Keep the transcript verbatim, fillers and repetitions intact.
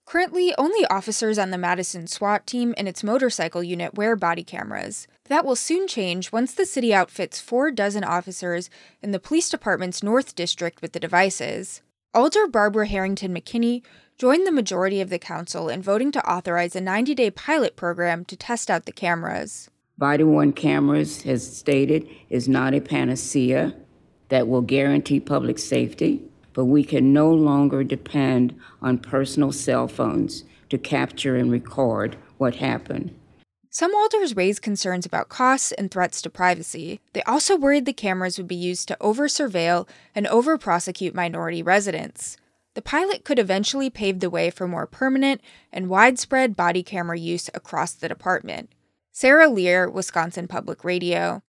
Currently, only officers on the Madison SWAT team and its motorcycle unit wear body cameras. That will soon change once the city outfits four dozen officers in the police department's North District with the devices. Alder Barbara Harrington McKinney joined the majority of the council in voting to authorize a ninety-day pilot program to test out the cameras. Body-worn cameras, as stated, is not a panacea that will guarantee public safety, but we can no longer depend on personal cell phones to capture and record what happened. Some alders raised concerns about costs and threats to privacy. They also worried the cameras would be used to over-surveil and over-prosecute minority residents. The pilot could eventually pave the way for more permanent and widespread body camera use across the department. Sarah Lear, Wisconsin Public Radio.